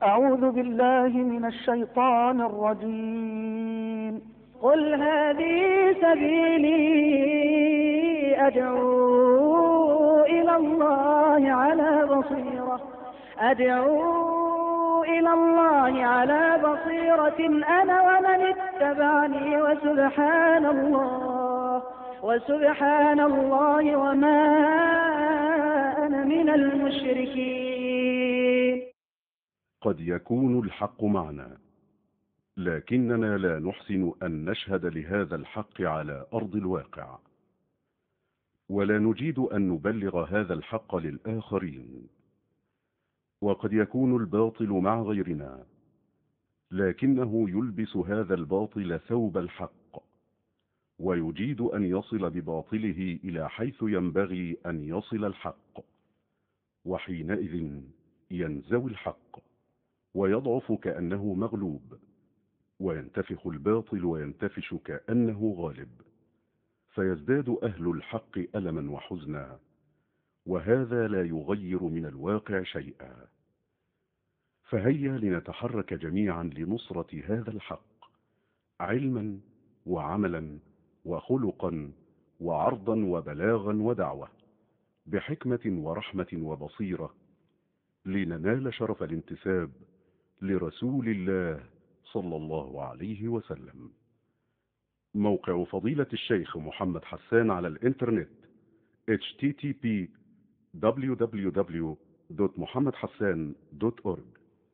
أعوذ بالله من الشيطان الرجيم. قل هذه سبيلي أدعو إلى الله على بصيرة أنا ومن اتبعني وسبحان الله وما أنا من المشركين. قد يكون الحق معنا، لكننا لا نحسن أن نشهد لهذا الحق على أرض الواقع، ولا نجيد أن نبلغ هذا الحق للآخرين. وقد يكون الباطل مع غيرنا، لكنه يلبس هذا الباطل ثوب الحق، ويجيد أن يصل بباطله إلى حيث ينبغي أن يصل الحق، وحينئذ ينزوي الحق ويضعف كأنه مغلوب، وينتفخ الباطل وينتفش كأنه غالب، فيزداد أهل الحق ألما وحزنا، وهذا لا يغير من الواقع شيئا. فهيا لنتحرك جميعا لنصرة هذا الحق، علما وعملا وخلقا وعرضا وبلاغا ودعوة، بحكمة ورحمة وبصيرة، لننال شرف الانتساب لرسول الله صلى الله عليه وسلم. موقع فضيلة الشيخ محمد حسان على الإنترنت http://www.muhammadhassan.org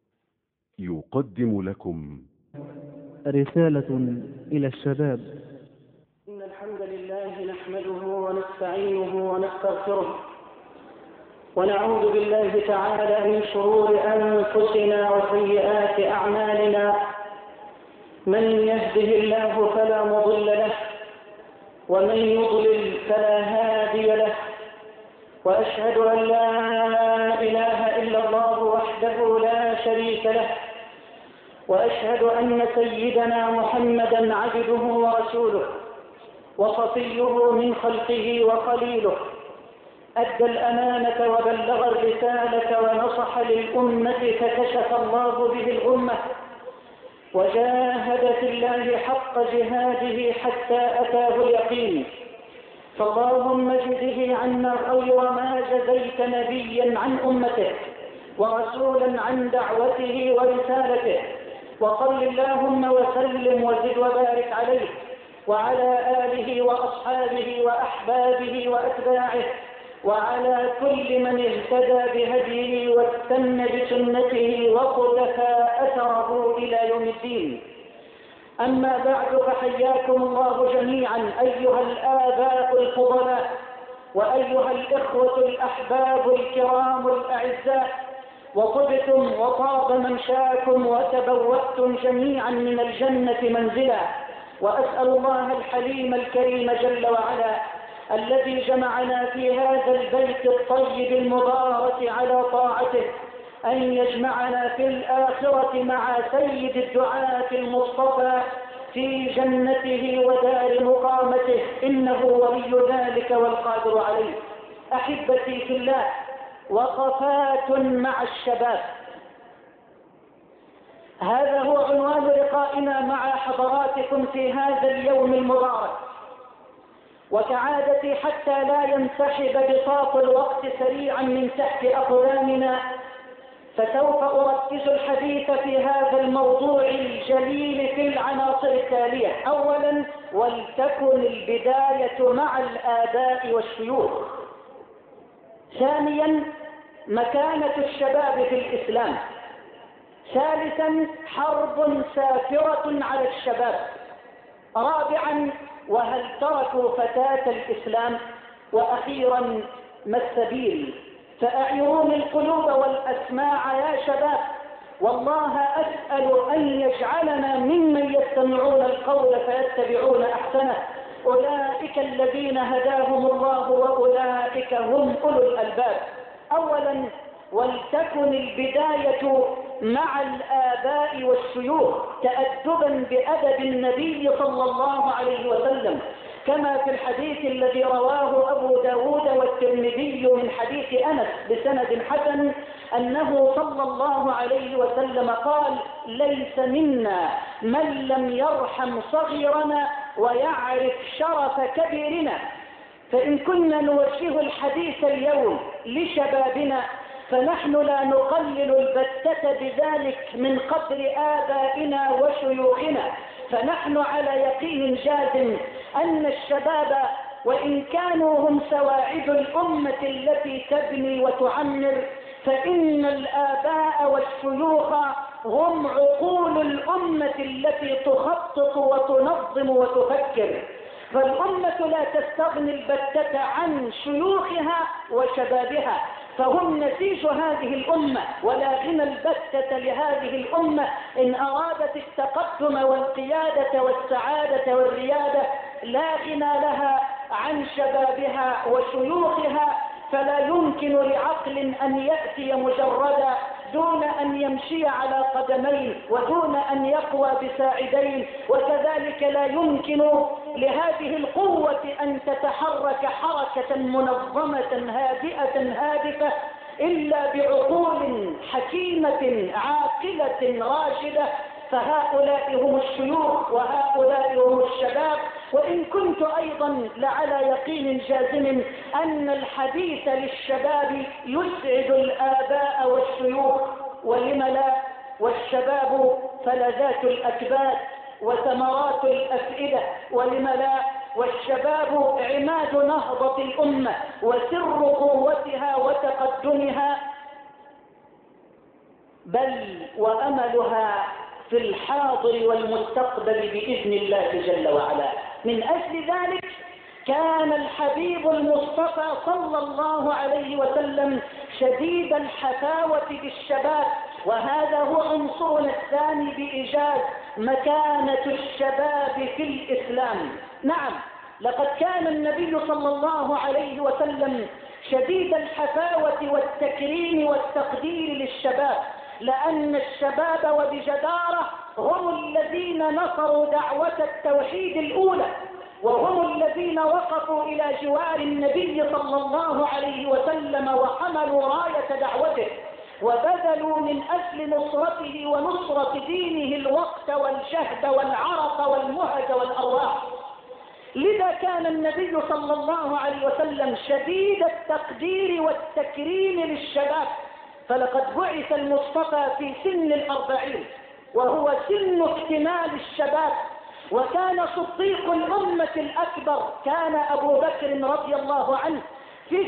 يقدم لكم رسالة إلى الشباب. إن الحمد لله نحمده ونستعينه ونستغفره، ونعوذ بالله تعالى من شرور أنفسنا وسيئات أعمالنا. من يهده الله فلا مضل له، ومن يضلل فلا هادي له، وأشهد أن لا إله إلا الله وحده لا شريك له، وأشهد أن سيدنا محمدا عبده ورسوله وصفيه من خلقه وخليله، أدى الأمانة وبلغ الرسالة ونصح للأمة فكشف الله به الغمة، وجاهد في الله حق جهاده حتى أتاه اليقين. فاللهم اجزه عنا خير ما جزيت نبيا عن أمته ورسولا عن دعوته ورسالته، وصل اللهم وسلم وزد وبارك عليه وعلى آله وأصحابه وأحبابه وأتباعه، وعلى كل من اهتدى بهديه واستنى بسنته وقتفى أثره إلى يوم الدين. أما بعد، فحياكم الله جميعا أيها الآباء الفضلاء، وأيها الإخوة الأحباب الكرام الأعزاء، وطبتم وطاب منشاكم وتبوأتم جميعا من الجنة منزلا. وأسأل الله الحليم الكريم جل وعلا الذي جمعنا في هذا البيت الطيب المبارك على طاعته أن يجمعنا في الآخرة مع سيد الدعاة المصطفى في جنته ودار مقامته، إنه ولي ذلك والقادر عليه. أحبتي في الله، وقفات مع الشباب، هذا هو عنوان لقائنا مع حضراتكم في هذا اليوم المبارك. وكعادتي حتى لا ينسحب بساط الوقت سريعا من تحت أقدامنا، فسوف أركز الحديث في هذا الموضوع الجليل في العناصر التالية. أولا، ولتكن البداية مع الآباء والشيوخ. ثانيا، مكانة الشباب في الإسلام. ثالثا، حرب سافرة على الشباب. رابعا، وهل تركوا فتاة الإسلام؟ وأخيرا، ما السبيل؟ فأعيروني القلوب والأسماع يا شباب، والله أسأل أن يجعلنا ممن يستمعون القول فيتبعون أحسنه. أولئك الذين هداهم الله وأولئك هم أولو الألباب. أولا، ولتكن البداية مع الآباء والشيوخ تأدبا بأدب النبي صلى الله عليه وسلم، كما في الحديث الذي رواه أبو داود والترمذي من حديث أنس بسند حسن أنه صلى الله عليه وسلم قال: ليس منا من لم يرحم صغيرنا ويعرف شرف كبيرنا. فإن كنا نوجه الحديث اليوم لشبابنا فنحن لا نقلل البتة بذلك من قدر آبائنا وشيوخنا، فنحن على يقين جازم أن الشباب وإن كانوا هم سواعد الأمة التي تبني وتعمر، فإن الآباء والشيوخ هم عقول الأمة التي تخطط وتنظم وتفكر. فالأمة لا تستغني البتة عن شيوخها وشبابها، فهم نسيج هذه الأمة، ولا غنى البتة لهذه الأمة إن أرادت التقدم والقيادة والسعادة والريادة، لا غنى لها عن شبابها وشيوخها. فلا يمكن لعقل أن يأتي مجردا دون أن يمشي على قدمين ودون أن يقوى بساعدين، وكذلك لا يمكن لهذه القوة أن تتحرك حركة منظمة هادئة هادفة إلا بعقول حكيمة عاقلة راشدة. فهؤلاء هم الشيوخ وهؤلاء هم الشباب. وإن كنت أيضا لعلى يقين جازم أن الحديث للشباب يسعد الآباء والشيوخ، ولم لا؟ والشباب فلذات الأكباد وثمرات الأفئدة، ولم لا؟ والشباب عماد نهضة الأمة وسر قوتها وتقدمها، بل وأملها في الحاضر والمستقبل بإذن الله جل وعلا. من أجل ذلك كان الحبيب المصطفى صلى الله عليه وسلم شديد الحفاوة بالشباب، وهذا هو عنصرنا الثاني بإيجاز مكانة الشباب في الإسلام. نعم، لقد كان النبي صلى الله عليه وسلم شديد الحفاوة والتكريم والتقدير للشباب، لأن الشباب وبجدارة هم الذين نصروا دعوة التوحيد الأولى، وهم الذين وقفوا إلى جوار النبي صلى الله عليه وسلم وحملوا راية دعوته وبذلوا من أجل نصرته ونصرة دينه الوقت والجهد والعرق والمهج والأرواح. لذا كان النبي صلى الله عليه وسلم شديد التقدير والتكريم للشباب، فلقد بعث المصطفى في سن 40 وهو سن اكتمال الشباب. وكان صديق الأمة الأكبر كان أبو بكر رضي الله عنه في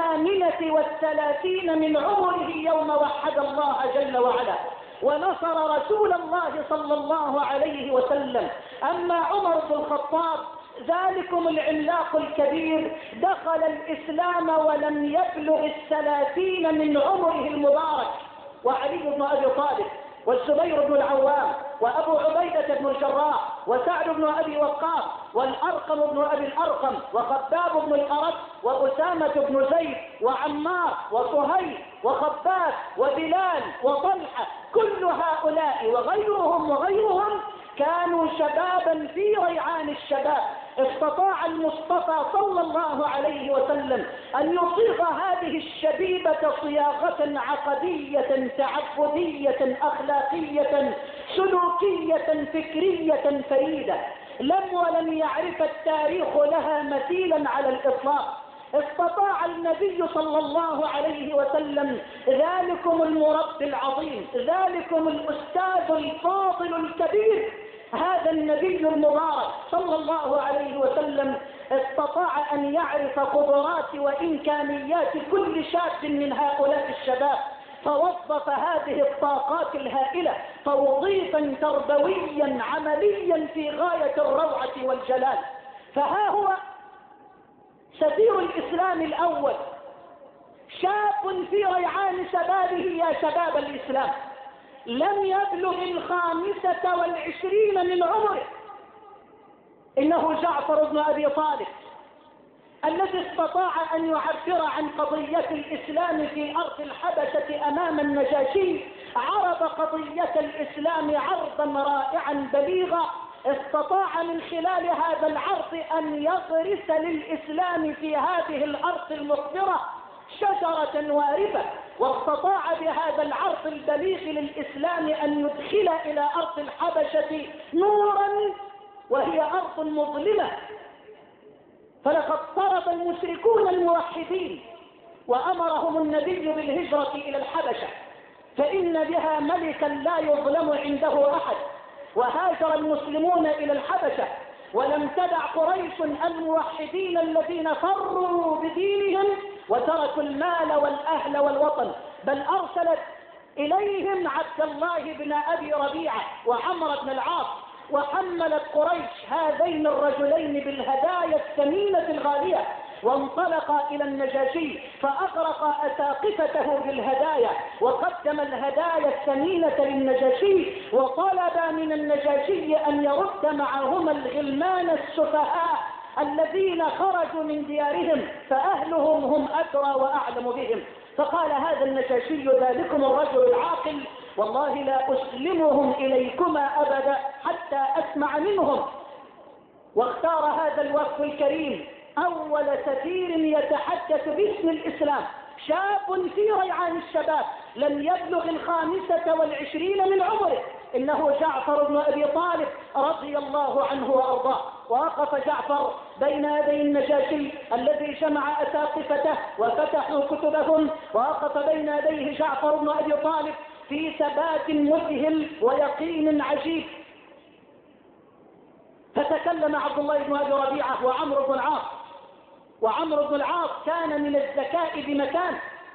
38 من عمره يوم وحد الله جل وعلا ونصر رسول الله صلى الله عليه وسلم. أما عمر بن الخطاب ذلكم العملاق الكبير دخل الإسلام ولم يبلغ 30 من عمره المبارك، وعلي بن أبي طالب والزبير بن العوام وأبو عبيدة بن الجراح وسعد بن أبي وقاص والأرقم بن أبي الأرقم وخباب بن الأرد وأسامة بن زيد وعمار وصهيب وخباب وبلال وطلحة، كل هؤلاء وغيرهم كانوا شبابا في ريعان الشباب. استطاع المصطفى صلى الله عليه وسلم أن يصيغ هذه الشبيبة صياغة عقدية تعبدية أخلاقية سلوكية فكرية فريدة ولم يعرف التاريخ لها مثيلا على الإطلاق. استطاع النبي صلى الله عليه وسلم ذلكم المربي العظيم، ذلكم الأستاذ الفاضل الكبير، هذا النبي المبارك صلى الله عليه وسلم استطاع أن يعرف قدرات وإمكانيات كل شاب من هؤلاء الشباب، فوظف هذه الطاقات الهائلة توظيفا تربويا عمليا في غاية الروعة والجلال. فها هو سفير الإسلام الأول، شاب في ريعان شبابه يا شباب الإسلام، لم يبلغ 25 من عمره، إنه جعفر بن أبي طالب الذي استطاع أن يعبر عن قضية الإسلام في أرض الحبشة أمام النجاشي، عرض قضية الإسلام عرضا رائعا بليغا، استطاع من خلال هذا العرض أن يغرس للإسلام في هذه الأرض المخضرة شجرة وارفة واستطاع بهذا العرض البليغ للإسلام أن يدخل إلى أرض الحبشة نورا وهي أرض مظلمة. فلقد طرد المشركون الموحدين وأمرهم النبي بالهجرة إلى الحبشة، فإن بها ملكا لا يظلم عنده أحد. وهاجر المسلمون إلى الحبشة، ولم تدع قريش الموحدين الذين فروا بدينهم وتركوا المال والأهل والوطن، بل أرسلت إليهم عبد الله بن أبي ربيعة وعمر بن العاص، وحملت قريش هذين الرجلين بالهدايا الثمينة الغالية، وانطلق إلى النجاشي فأغرق أساقفته بالهدايا، وقدم الهدايا الثمينة للنجاشي، وطلب من النجاشي أن يرد معهما الغلمان السفهاء الذين خرجوا من ديارهم، فأهلهم هم أدرى وأعلم بهم. فقال هذا النجاشي: ذلكم الرجل العاقل والله لا أسلمهم إليكما أبدا حتى أسمع منهم. واختار هذا الوفد الكريم أول سفير يتحدث باسم الإسلام، شاب في ريعان الشباب لم يبلغ 25 من عمره، إنه جعفر بن أبي طالب رضي الله عنه وأرضاه. ووقف جعفر بين يدي النجاشي الذي جمع أساقفته وفتحوا كتبهم، ووقف بين يديه جعفر بن أبي طالب في ثبات مذهل ويقين عجيب. فتكلم عبد الله بن أبي ربيعة وعمرو بن العاص، وعمرو بن العاص كان من الذكاء بمكان.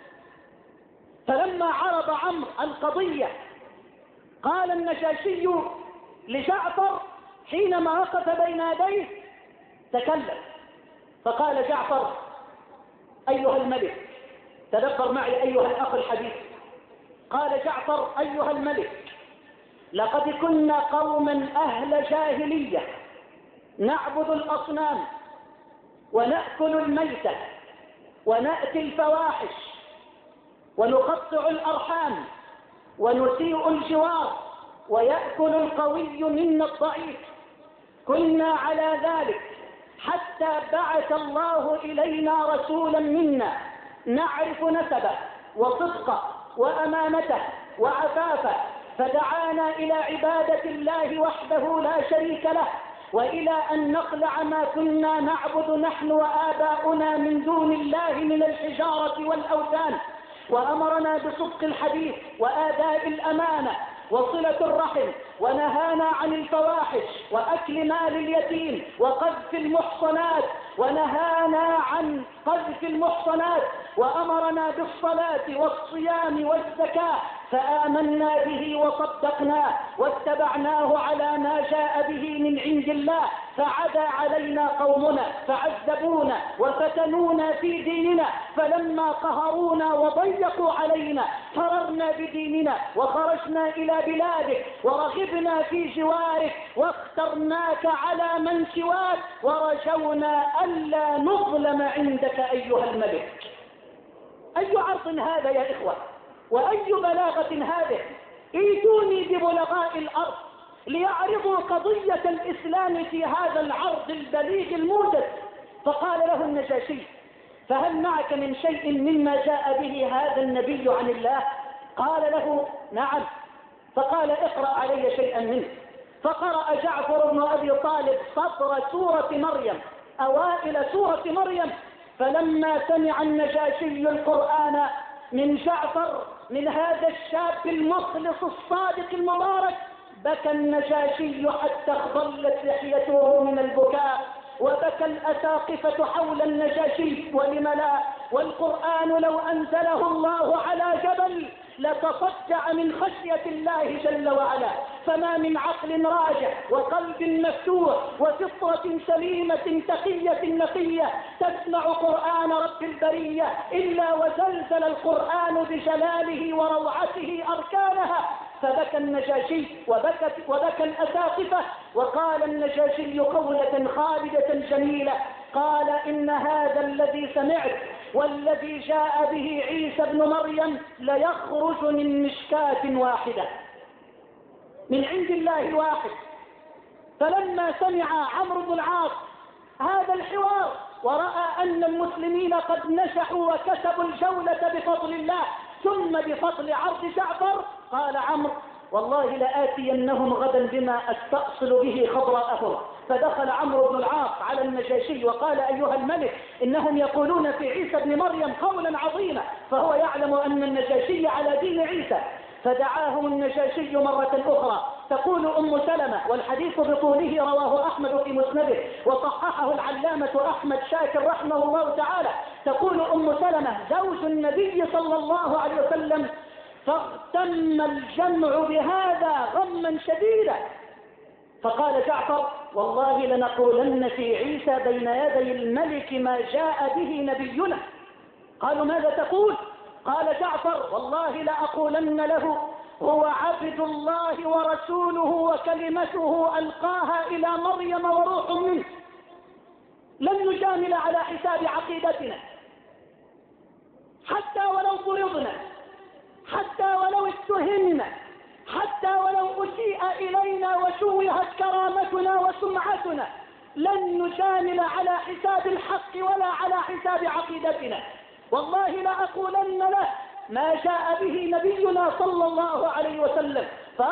فلما عرض عمرو القضية قال النجاشي لجعفر حينما وقف بين يديه: تكلم. فقال جعفر: أيها الملك، تدبر معي أيها الأخ الحبيب. قال جعفر: أيها الملك، لقد كنا قوما أهل جاهلية نعبد الأصنام ونأكل الميتة ونأتي الفواحش ونقطع الأرحام ونسيء الجوار ويأكل القوي منا الضعيف. كنا على ذلك حتى بعث الله إلينا رسولا منا نعرف نسبه وصدقه وأمانته وعفافه، فدعانا إلى عبادة الله وحده لا شريك له، وإلى أن نخلع ما كنا نعبد نحن وآباؤنا من دون الله من الحجارة والأوثان، وأمرنا بصدق الحديث وآداء الأمانة وصلة الرحم، ونهانا عن الفواحش وأكل مال اليتيم وقذف المحصنات، ونهانا عن قذف المحصنات، وأمرنا بالصلاة والصيام والزكاة، فآمنا به وصدقناه واتبعناه على ما جاء به من عند الله، فعدا علينا قومنا فعذبونا وفتنونا في ديننا، فلما قهرونا وضيقوا علينا فررنا بديننا وخرجنا إلى بلادك ورغبنا في جوارك واخترناك على من سواك، ورجونا ألا نظلم عندك أيها الملك. أي عرض هذا يا إخوة، وأي بلاغة هذه! ايتوني ببلغاء الأرض ليعرضوا قضية الإسلام في هذا العرض البليغ الموجز. فقال له النجاشي: فهل معك من شيء مما جاء به هذا النبي عن الله؟ قال له: نعم. فقال: اقرأ علي شيئا منه. فقرأ جعفر بن أبي طالب سطر سورة مريم، أوائل سورة مريم. فلما سمع النجاشي القرآن من جعفر من هذا الشاب المخلص الصادق المبارك، بكى النجاشي حتى اخضلت لحيته من البكاء، وبكى الأساقفة حول النجاشي. ولم لا؟ والقرآن لو أنزله الله على جبل لتصدع من خشية الله جل وعلا. فما من عقل راجح وقلب مفتوح وفطرة سليمة تقية نقية تسمع قرآن رب البرية إلا وزلزل القرآن بجلاله وروعته أركانها. فبكى النجاشي وبكى الأساقفة. وقال النجاشي قولة خالدة جميلة، قال: إن هذا الذي سمعت والذي جاء به عيسى ابن مريم ليخرج من مشكاة واحدة، من عند الله واحد. فلما سمع عمرو بن العاص هذا الحوار ورأى أن المسلمين قد نجحوا وكسبوا الجولة بفضل الله، ثم بفضل عرض جعفر. قال عمرو والله لآتينهم غدا بما أستأصل به خضراءهم. فدخل عمرو بن العاص على النجاشي وقال أيها الملك إنهم يقولون في عيسى بن مريم قولا عظيما، فهو يعلم أن النجاشي على دين عيسى. فدعاهم النجاشي مرة أخرى. تقول أم سلمة والحديث بطوله رواه أحمد في مسنده وصححه العلامة أحمد شاكر رحمه الله تعالى. تقول أم سلمة زوج النبي صلى الله عليه وسلم فاغتم الجمع بهذا غما شديدا، فقال جعفر والله لنقولن في عيسى بين يدي الملك ما جاء به نبينا. قالوا ماذا تقول؟ قال جعفر والله لأقولن له هو عبد الله ورسوله وكلمته ألقاها إلى مريم وروح منه. لن نجامل على حساب عقيدتنا حتى ولو ضربنا، حتى ولو اتهمنا، حتى ولو أسيء إلينا وشوهت كرامتنا وسمعتنا، لن نجامل على حساب الحق ولا على حساب عقيدتنا. والله لأقولن له ما جاء به نبينا صلى الله عليه وسلم.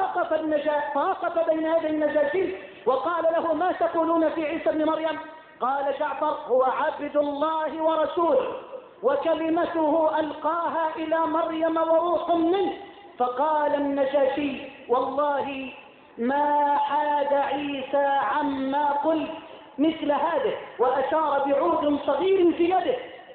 فوقف بين يدي النجاشي وقال له ما تقولون في عيسى بن مريم؟ قال جعفر هو عبد الله ورسوله وكلمته ألقاها إلى مريم وروح منه. فقال النجاشي والله ما حاد عيسى عما قلت مثل هذا، وأشار بعود صغير في يده.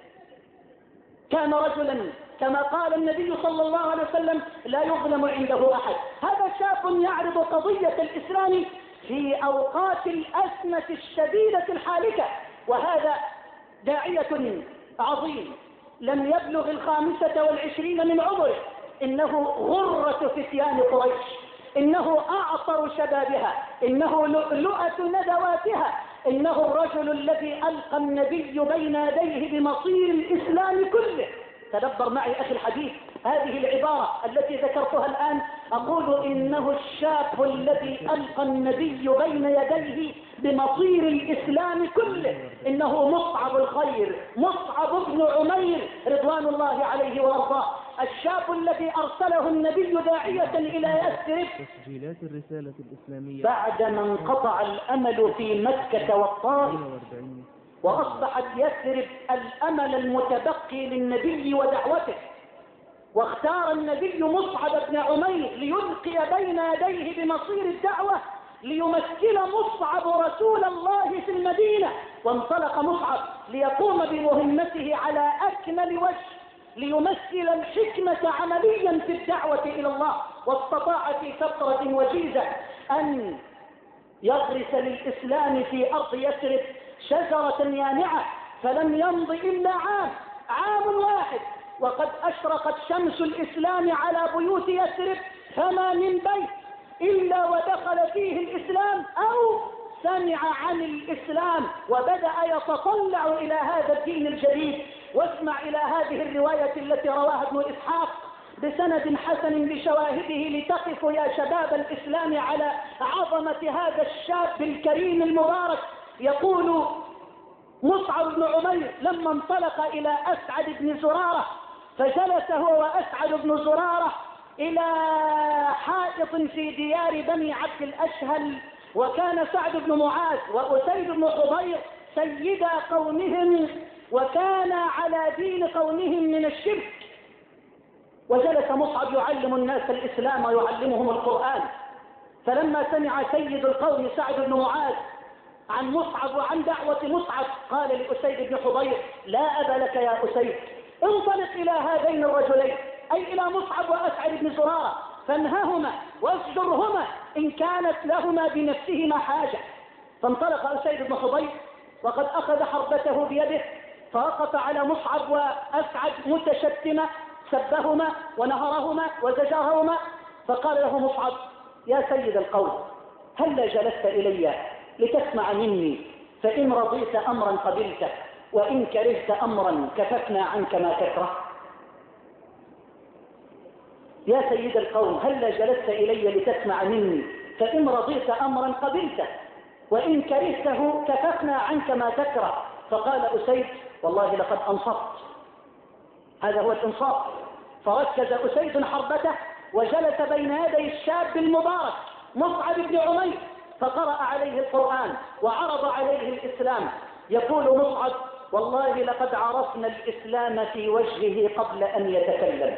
كان رجلا كما قال النبي صلى الله عليه وسلم لا يظلم عنده أحد. هذا شاب يعرض قضية الإسلام في أوقات الأزمة الشديدة الحالكة، وهذا داعية عظيم لم يبلغ 25 من عمره. إنه غرة فتيان قريش، إنه أعطر شبابها، إنه لؤلؤة ندواتها، إنه الرجل الذي ألقى النبي بين يديه بمصير الإسلام كله. تدبر معي أخي الحديث هذه العبارة التي ذكرتها الآن. أقول إنه الشاب الذي ألقى النبي بين يديه بمصير الإسلام كله، إنه مصعب الخير، مصعب بن عمير رضوان الله عليه وارضاه، الشاب الذي أرسله النبي داعية إلى يثرب تسجيلات الرسالة الإسلامية بعدما انقطع الأمل في مكة والطائف، وأصبحت يثرب الأمل المتبقي للنبي ودعوته. واختار النبي مصعب بن عمير ليلقي بين يديه بمصير الدعوة، ليمثل مصعب رسول الله في المدينة. وانطلق مصعب ليقوم بمهمته على أكمل وجه، ليمثل الحكمة عمليا في الدعوة إلى الله. واستطاع في فترة وجيزة أن يغرس للإسلام في أرض يثرب شجرة يانعة. فلم يمض إلا عام واحد وقد أشرقت شمس الإسلام على بيوت يثرب، فما من بيت إلا ودخل فيه الإسلام أو سمع عن الإسلام وبدأ يتطلع إلى هذا الدين الجديد. واسمع إلى هذه الرواية التي رواها ابن إسحاق بسند حسن بشواهده لتقفوا يا شباب الإسلام على عظمة هذا الشاب الكريم المبارك. يقول مصعب بن عمير لما انطلق إلى أسعد بن زرارة، فجلس هو وأسعد بن زرارة إلى حائط في ديار بني عبد الأشهل، وكان سعد بن معاذ وأسيد بن حضير سيدا قومهم، وكان على دين قومهم من الشرك. وجلس مصعب يعلم الناس الإسلام ويعلمهم القرآن. فلما سمع سيد القوم سعد بن معاذ عن مصعب وعن دعوة مصعب قال لأسيد بن حضير لا أبا لك يا أسيد، انطلق إلى هذين الرجلين، أي إلى مصعب وأسعد بن زرارة، فانههما واسجرهما إن كانت لهما بنفسهما حاجة. فانطلق أسيد بن حضير وقد أخذ حربته بيده، فوقف على مصعب وأسعد متشتمة، سبهما ونهرهما وزجرهما. فقال له مصعب يا سيد القوم هل جلست إلي لتسمع مني؟ فإن رضيت أمرا قبلته، وإن كرهت أمرا كففنا عنك ما تكره. يا سيد القوم هل جلست إلي لتسمع مني؟ فإن رضيت أمرا قبلته، وإن كرهته كففنا عنك ما تكره. فقال أسيد والله لقد أنصفت، هذا هو الإنصاف. فركز أسيد حربته وجلس بين يدي الشاب المبارك مصعب بن عمير، فقرأ عليه القرآن وعرض عليه الإسلام. يقول مصعب: والله لقد عرفنا الإسلام في وجهه قبل أن يتكلم.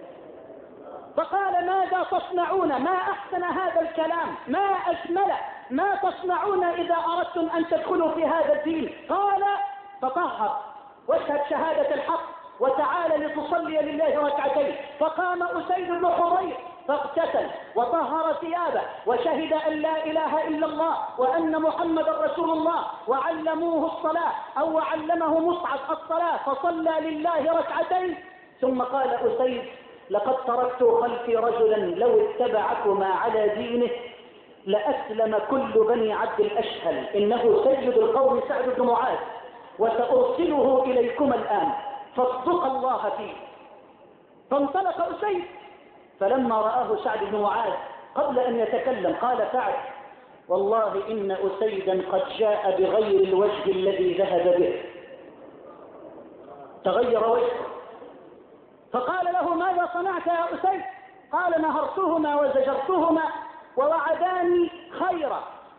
فقال: ماذا تصنعون؟ ما أحسن هذا الكلام، ما أجمله، ما تصنعون إذا أردتم أن تدخلوا في هذا الدين؟ قال: تطهر واشهد شهادة الحق وتعال لتصلي لله ركعتين. فقام أسيد بن حضير فاغتسل وطهر ثيابه وشهد أن لا إله إلا الله وأن محمد رسول الله، وعلموه الصلاة أو علمه مصعب الصلاة فصلى لله ركعتين. ثم قال أسيد: لقد تركت خلفي رجلا لو اتبعكما على دينه لأسلم كل بني عبد الأشهل، إنه سيد القوم سعد بن معاذ، وسأرسله إليكما الآن فاصدق الله فيه. فانطلق أسيد، فلما رآه سعد بن معاذ قبل أن يتكلم قال سعد: والله إن أسيدا قد جاء بغير الوجه الذي ذهب به. تغير وجهه، فقال له: ماذا صنعت يا أسيد؟ قال: نهرتهما وزجرتهما ووعداني خيرا،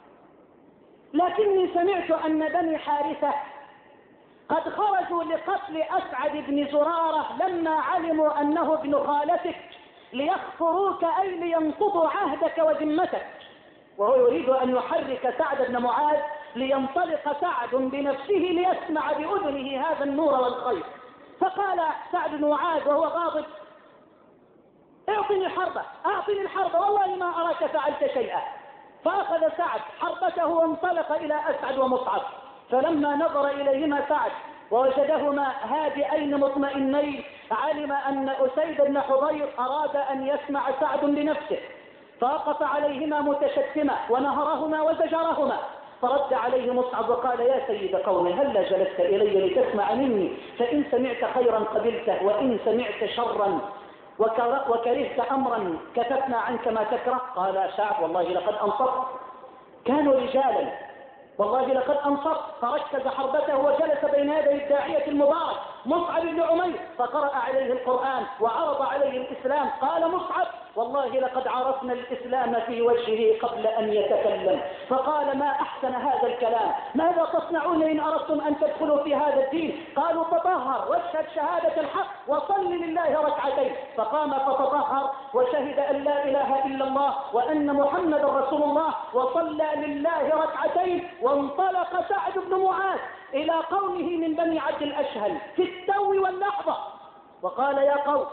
لكني سمعت أن بني حارثة قد خرجوا لقتل أسعد بن زرارة لما علموا أنه ابن خالتك ليخفروك أي لينقضوا عهدك وذمتك. وهو يريد أن يحرك سعد بن معاذ لينطلق سعد بنفسه ليسمع بأذنه هذا النور والخير. فقال سعد بن معاذ وهو غاضب: اعطني الحربة، اعطني الحربة، والله ما أراك فعلت شيئا. فأخذ سعد حربته وانطلق إلى أسعد ومصعب، فلما نظر إليهما سعد ووجدهما هادئين مطمئنين علم أن أسيد بن حضير أراد أن يسمع سعد بنفسه، فوقف عليهما متشتما ونهرهما وزجرهما. فرد عليه مصعب وقال: يا سيد قومي، هلا جلست إلي لتسمع مني؟ فإن سمعت خيرا قبلته، وإن سمعت شرا وكرهت أمرا كتبنا عنك ما تكره. قال سعد: والله لقد أنصفت، كانوا رجالا، والله لقد أنصفت. فركز حربته وجلس بين يدي الداعية المبارك مصعب بن عمير فقرأ عليه القرآن وعرض عليه الإسلام. قال مصعب: والله لقد عرفنا الإسلام في وجهه قبل أن يتكلم. فقال: ما أحسن هذا الكلام، ماذا تصنعون إن أردتم أن تدخلوا في هذا الدين؟ قالوا: تطهر واشهد شهادة الحق وصل لله ركعتين. فقام فتطهر وشهد أن لا إله إلا الله وأن محمد رسول الله وصلى لله ركعتين. وانطلق سعد بن معاذ إلى قومه من بني عبد الأشهل في التو واللحظة وقال: يا قوم،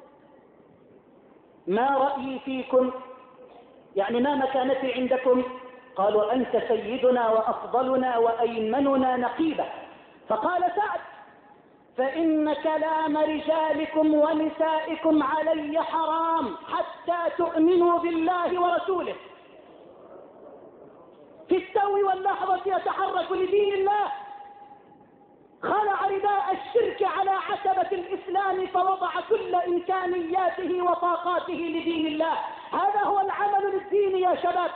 ما رأيي فيكم؟ يعني ما مكانتي عندكم؟ قالوا: أنت سيدنا وأفضلنا وأيمننا نقيبة. فقال سعد: فإن كلام رجالكم ونسائكم علي حرام حتى تؤمنوا بالله ورسوله. في التو واللحظة يتحرك لدين الله، خلع رداء الشرك على عتبة الإسلام فوضع كل إمكانياته وطاقاته لدين الله. هذا هو العمل للدين يا شباب.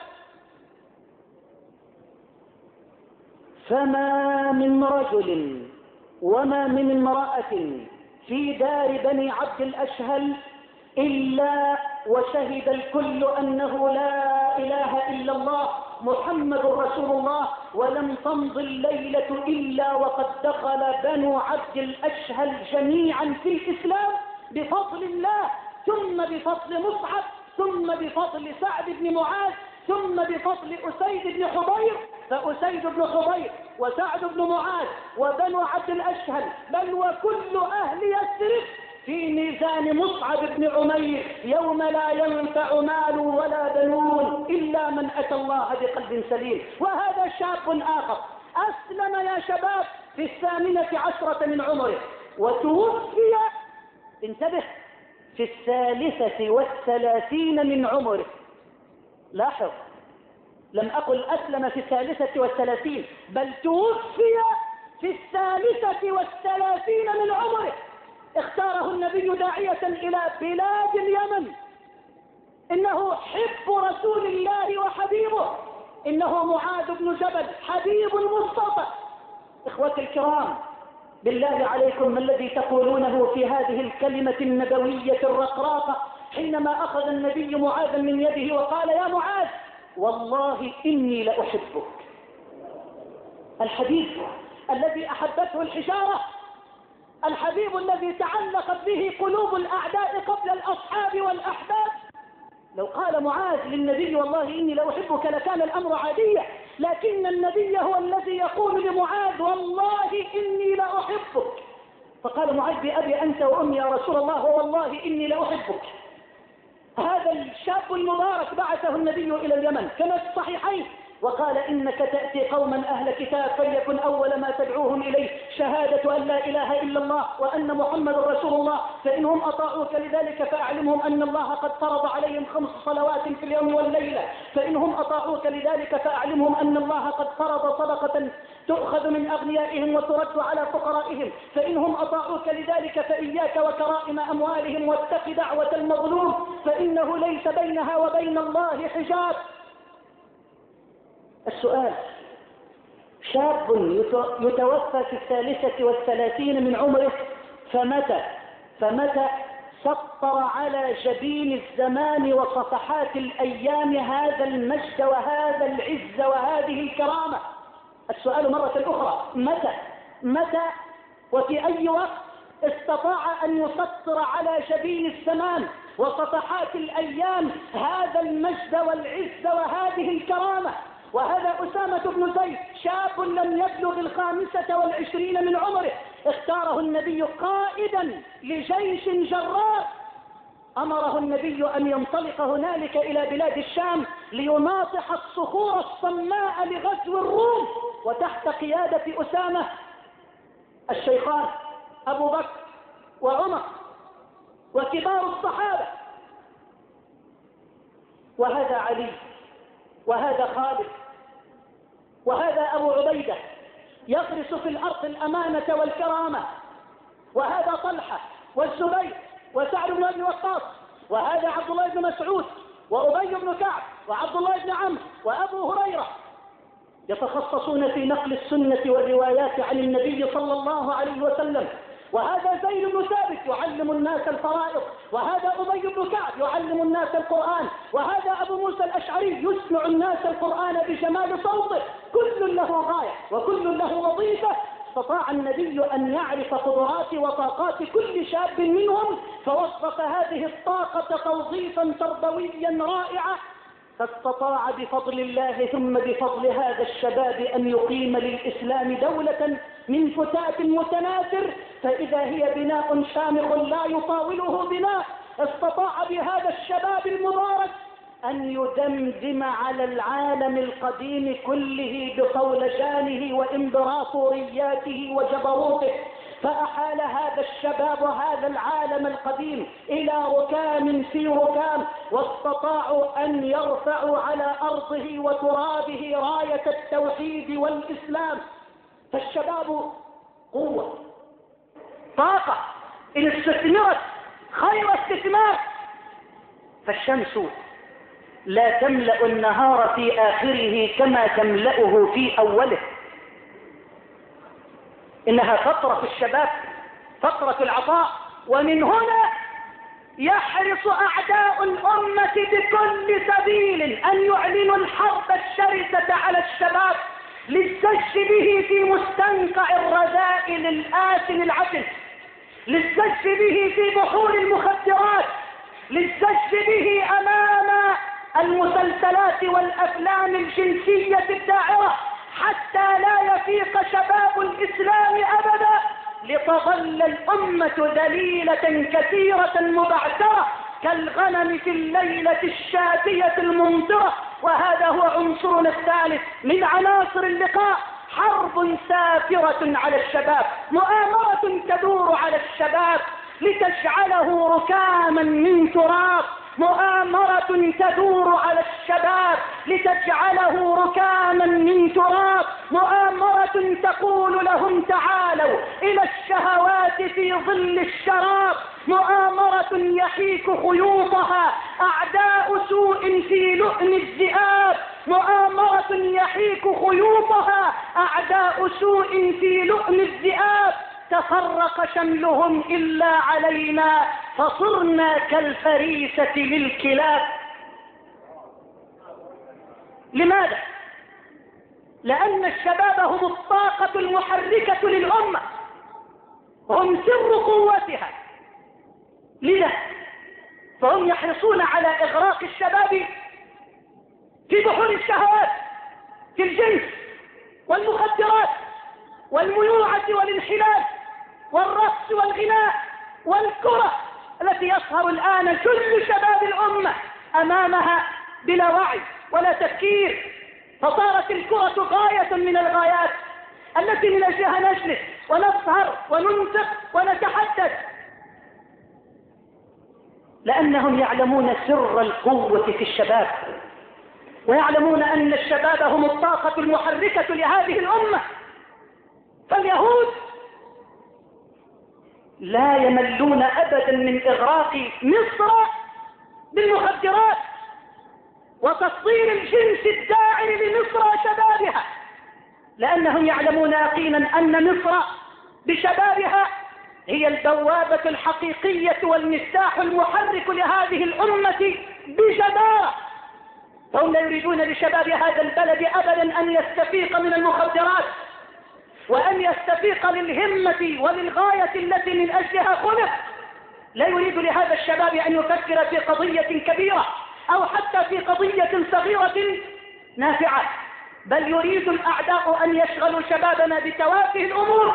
فما من رجل وما من امرأة في دار بني عبد الأشهل إلا وشهد الكل أنه لا إله إلا الله محمد رسول الله، ولم تمض الليلة إلا وقد دخل بنو عبد الأشهل جميعا في الإسلام بفضل الله، ثم بفضل مصعب، ثم بفضل سعد بن معاذ، ثم بفضل أسيد بن حضير. فأسيد بن حضير وسعد بن معاذ وبنو عبد الأشهل بل وكل أهل يثرب في ميزان مصعب بن عمير يوم لا ينفع مال ولا بنون إلا من أتى الله بقلب سليم. وهذا شاب آخر أسلم يا شباب في 18 من عمره، وتوفي، انتبه، في 33 من عمره. لاحظ، لم أقل أسلم في 33 بل توفي في 33 من عمره. اختاره النبي داعية إلى بلاد اليمن. إنه حب رسول الله وحبيبه، إنه معاذ بن جبل حبيب المصطفى. إخوتي الكرام، بالله عليكم ما الذي تقولونه في هذه الكلمة النبوية الرقراقة حينما أخذ النبي معاذا من يده وقال يا معاذ والله إني لأحبك. الحديث الذي أحبته الحجارة، الحبيب الذي تعلقت به قلوب الأعداء قبل الأصحاب والأحباب. لو قال معاذ للنبي والله إني لأحبك لكان الأمر عاديا، لكن النبي هو الذي يقول لمعاذ والله إني لأحبك. فقال معاذ بأبي أنت وأمي يا رسول الله والله إني لأحبك. هذا الشاب المبارك بعثه النبي إلى اليمن كما في الصحيحين وقال إنك تأتي قوما أهل كتاب فليكن أول ما تدعوهم إليه شهادة أن لا إله إلا الله وأن محمد رسول الله، فإنهم أطاعوك لذلك فأعلمهم أن الله قد فرض عليهم 5 صلوات في اليوم والليلة، فإنهم أطاعوك لذلك فأعلمهم أن الله قد فرض صدقة تؤخذ من أغنيائهم وترد على فقرائهم، فإنهم أطاعوك لذلك فإياك وكرائم أموالهم واتق دعوة المظلوم فإنه ليس بينها وبين الله حجاب. السؤال: شاب يتوفى في 33 من عمره فمتى سطر على جبين الزمان وصفحات الأيام هذا المجد وهذا العز وهذه الكرامة؟ السؤال مرة أخرى: متى وفي أي وقت استطاع أن يسطر على جبين الزمان وصفحات الأيام هذا المجد والعز وهذه الكرامة؟ وهذا أسامة بن زيد شاب لم يبلغ 25 من عمره، اختاره النبي قائدا لجيش جرار، أمره النبي أن ينطلق هنالك إلى بلاد الشام ليناطح الصخور الصماء لغزو الروم، وتحت قيادة أسامة الشيخان أبو بكر وعمر وكبار الصحابة، وهذا علي وهذا خالد وهذا أبو عبيدة يغرس في الأرض الأمانة والكرامة، وهذا طلحة والزبير وسعد بن أبي وقاص، وهذا عبد الله بن مسعود وأبي بن كعب وعبد الله بن عمرو وأبو هريرة، يتخصصون في نقل السنة والروايات عن النبي صلى الله عليه وسلم. وهذا زيد بن ثابت يعلم الناس الفرائض، وهذا أبي بن كعب يعلم الناس القرآن، وهذا أبو موسى الأشعري يسمع الناس القرآن بجمال صوته، كل له غاية وكل له وظيفة. استطاع النبي أن يعرف قدرات وطاقات كل شاب منهم، فوظف هذه الطاقة توظيفا تربويا رائعا، فاستطاع بفضل الله ثم بفضل هذا الشباب أن يقيم للإسلام دولة من فتات متناثر، فإذا هي بناء شامخ لا يطاوله بناء. استطاع بهذا الشباب المبارك أن يدمدم على العالم القديم كله بصولجانه وإمبراطورياته وجبروته، فأحال هذا الشباب هذا العالم القديم إلى ركام في ركام، واستطاعوا أن يرفعوا على أرضه وترابه راية التوحيد والإسلام. فالشباب قوة، طاقة، إن استثمرت خير استثمار. فالشمس لا تملأ النهار في آخره كما تملأه في أوله، إنها فترة الشباب، فترة العطاء. ومن هنا يحرص أعداء الأمة بكل سبيل أن يعلنوا الحرب الشرسة على الشباب للزج به في مستنقع الرذائل الآسن العسل، للزج به في بحور المخدرات، للزج به أمام المسلسلات والأفلام الجنسية الداعرة، حتى لا يفيق شباب الإسلام أبدا، لتظل الأمة ذليلة كثيرة مبعثرة كالغنم في الليلة الشاتية الممطرة. وهذا هو عنصرنا الثالث من عناصر اللقاء: حرب سافرة على الشباب، مؤامرة تدور على الشباب لتجعله ركاما من تراب، مؤامرة تدور على الشباب لتجعله ركاما من تراب، مؤامرة تقول لهم تعالوا إلى الشهوات في ظل الشراب، مؤامرة يحيك خيوطها أعداء سوء في لؤم الذئاب، مؤامرة يحيك خيوطها أعداء سوء في لؤم الذئاب، تفرق شملهم إلا علينا فصرنا كالفريسة للكلاب. لماذا؟ لأن الشباب هم الطاقة المحركة للأمة، هم سر قوتها، لذا فهم يحرصون على إغراق الشباب في بحور الشهوات، في الجنس والمخدرات والميوعة والانحلال والرقص والغناء والكرة التي يظهر الآن كل شباب الأمة أمامها بلا وعي ولا تفكير. فصارت الكرة غاية من الغايات التي من أجلها نجلس ونسهر وننفق ونتحدث، لأنهم يعلمون سر القوة في الشباب، ويعلمون أن الشباب هم الطاقة المحركة لهذه الأمة. فاليهود لا يملون أبدا من إغراق مصر بالمخدرات وتصدير الجنس الداعر لمصر وشبابها، لأنهم يعلمون يقينا أن مصر بشبابها هي البوابة الحقيقية والمفتاح المحرك لهذه الأمة بجدارة. فهم لا يريدون لشباب هذا البلد أبدا أن يستفيق من المخدرات وأن يستفيق للهمة وللغاية التي من أجلها خلق. لا يريد لهذا الشباب أن يفكر في قضية كبيرة أو حتى في قضية صغيرة نافعة، بل يريد الأعداء أن يشغلوا شبابنا بتوافه الأمور.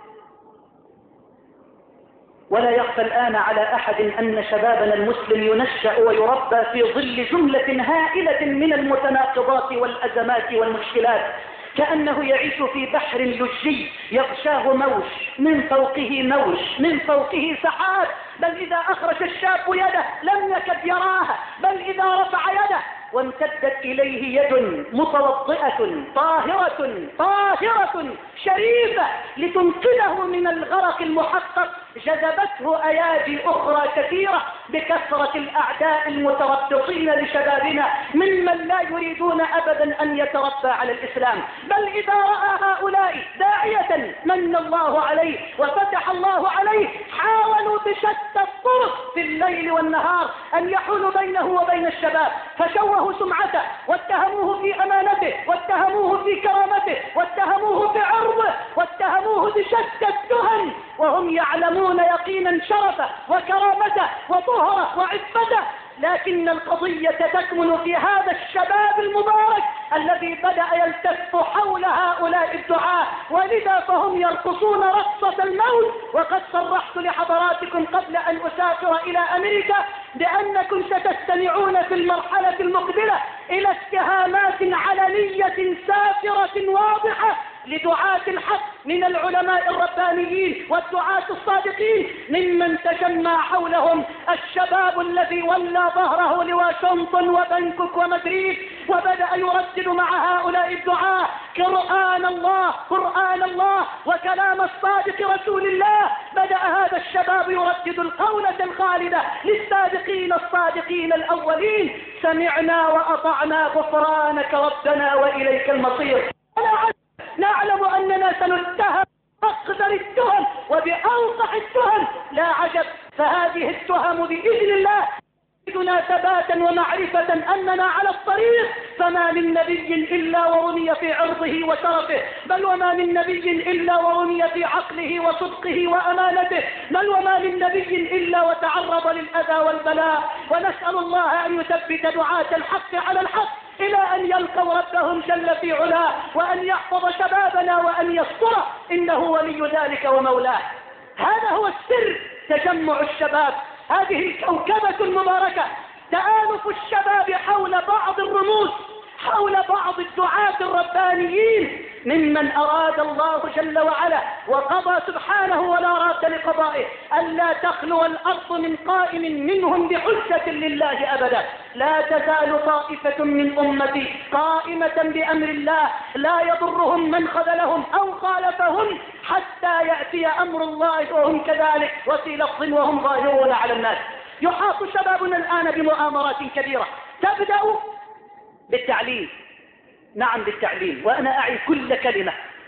ولا يخفى الآن على أحد أن شبابنا المسلم ينشأ ويربى في ظل جملة هائلة من المتناقضات والأزمات والمشكلات، كأنه يعيش في بحر لجي يغشاه موج، من فوقه موج، من فوقه سحاب. بل إذا أخرج الشاب يده لم يكد يراها، بل إذا رفع يده وامتدت إليه يد متوضئة طاهرة شريفة لتنقذه من الغرق المحقق، جذبته أيادي أخرى كثيرة بكثرة الأعداء المتربصين لشبابنا ممن لا يريدون أبدا أن يتربى على الإسلام. بل إذا رأى هؤلاء داعية من الله عليه وفتح الله عليه حاولوا بشتى الطرق في الليل والنهار أن يحولوا بينه وبين الشباب، فشوهوا سمعته واتهموه في أمانته واتهموه في كرامته واتهموه بعرضه واتهموه بشتى التهم، وهم يعلمون يقينا شرفه وكرامته وطهره وعفته. لكن القضية تكمن في هذا الشباب المبارك الذي بدأ يلتف حول هؤلاء الدعاة، ولذا فهم يرقصون رقصة الموت. وقد صرحت لحضراتكم قبل أن أسافر إلى أمريكا بأنكم ستستمعون في المرحلة المقبلة إلى اتهامات علنية سافرة واضحة لدعاة الحق من العلماء الربانيين والدعاة الصادقين ممن تجمع حولهم الشباب الذي ولى ظهره لواشنطن وبنكوك ومدريد، وبدأ يردد مع هؤلاء الدعاة قرآن الله وكلام الصادق رسول الله. بدأ هذا الشباب يردد القولة الخالدة للسابقين الصادقين الأولين: سمعنا وأطعنا غفرانك ربنا وإليك المصير. نعلم أننا سنتهم أقدر التهم وبأوضح التهم، لا عجب، فهذه التهم بإذن الله تزيدنا ثباتا ومعرفة أننا على الطريق. فما من نبي إلا ورمي في عرضه وشرفه، بل وما من نبي إلا ورمي في عقله وصدقه وأمانته، بل وما من نبي إلا وتعرض للأذى والبلاء. ونسأل الله أن يثبت دعاة الحق على الحق إلى أن يلقوا ربهم جل في علاه، وأن يحفظ شبابنا وأن يستره، إنه ولي ذلك ومولاه. هذا هو السر، تجمع الشباب، هذه الكوكبة المباركة، تآلف الشباب حول بعض الرموز، حول بعض الدعاة الربانيين ممن أراد الله جل وعلا وقضى سبحانه ولا راد لقضائه ألا تخلو الأرض من قائم منهم بحجة لله أبدا. لا تزال طائفة من أمتي قائمة بأمر الله لا يضرهم من خذلهم أو خالفهم حتى يأتي أمر الله وهم كذلك، وفي لفظ وهم ظاهرون على الناس. يحاط شبابنا الآن بمؤامرات كبيرة تبدأ بالتعليم، نعم بالتعليم، وأنا أعي كل كلمة.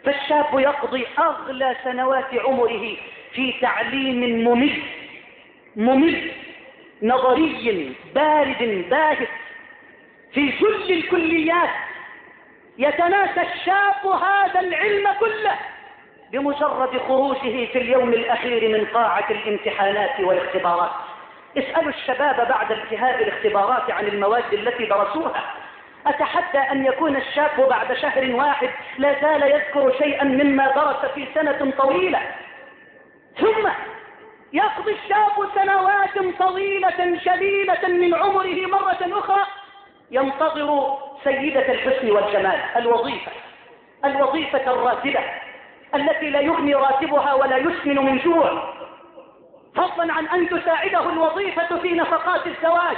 فالشاب يقضي أغلى سنوات عمره في تعليم ممل نظري بارد باهت في كل الكليات. يتناسى الشاب هذا العلم كله بمجرد خروجه في اليوم الأخير من قاعة الامتحانات والاختبارات. اسألوا الشباب بعد انتهاء الاختبارات عن المواد التي درسوها. أتحدى أن يكون الشاب بعد شهر واحد لا زال يذكر شيئا مما درس في سنة طويلة. ثم يقضي الشاب سنوات طويلة جليلة من عمره مرة أخرى ينتظر سيدة الحسن والجمال، الوظيفة الراتبة التي لا يغني راتبها ولا يسمن من جوع، فضلا عن أن تساعده الوظيفة في نفقات الزواج.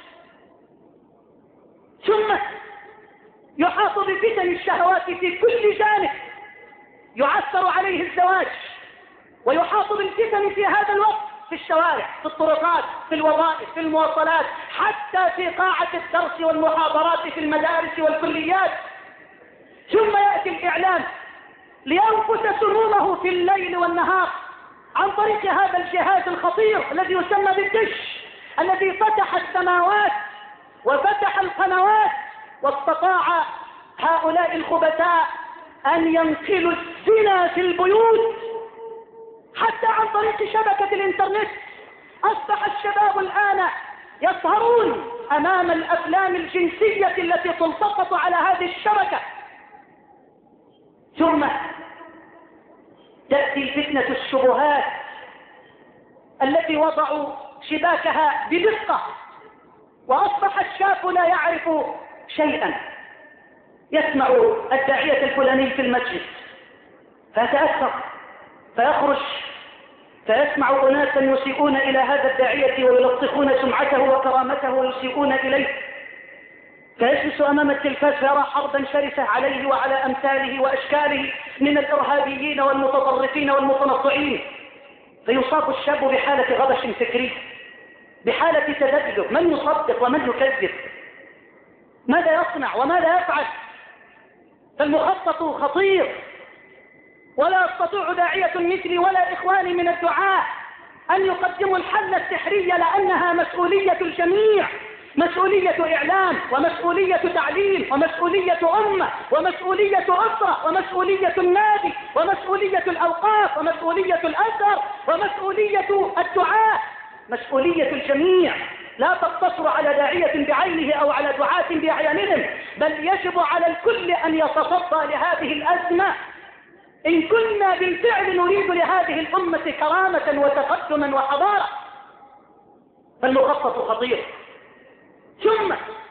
ثم يحاط بفتن الشهوات في كل جانب، يعثر عليه الزواج ويحاط بالفتن في هذا الوقت، في الشوارع، في الطرقات، في الوظائف، في المواصلات، حتى في قاعة الدرس والمحاضرات في المدارس والكليات. ثم يأتي الإعلام لينفس سمومه في الليل والنهار عن طريق هذا الجهاز الخطير الذي يسمى بالدش، الذي فتح السماوات وفتح القنوات، واستطاع هؤلاء الخبثاء أن ينقلوا الزنا في البيوت حتى عن طريق شبكة الإنترنت. أصبح الشباب الآن يسهرون أمام الأفلام الجنسية التي تلتقط على هذه الشبكة. ثم تأتي فتنة الشبهات التي وضعوا شباكها بدقة، وأصبح الشاب لا يعرف شيئا. يسمع الداعية الفلاني في المسجد فيتأثر فيخرج فيسمع أناسا يسيئون إلى هذا الداعية ويلطخون سمعته وكرامته ويسيئون إليه، فيجلس أمام التلفاز فيرى حربا شرسة عليه وعلى أمثاله وأشكاله من الإرهابيين والمتطرفين والمتنطعين، فيصاب الشاب بحالة غبش فكري، بحالة تذبذب. من يصدق ومن يكذب؟ ماذا يصنع وماذا يفعل؟ فالمخطط خطير، ولا يستطيع داعية مثلي ولا إخواني من الدعاة أن يقدموا الحل السحري، لأنها مسؤولية الجميع، مسؤولية إعلام ومسؤولية تعليم ومسؤولية أمة ومسؤولية أسرة ومسؤولية النادي ومسؤولية الأوقاف ومسؤولية الأزهر ومسؤولية الدعاة، مسؤولية الجميع. لا تقتصر على داعية بعينه أو على دعاة بأعيانهم، بل يجب على الكل أن يتصدى لهذه الأزمة إن كنا بالفعل نريد لهذه الأمة كرامة وتقدما وحضارة. فالمخطط خطير. ثم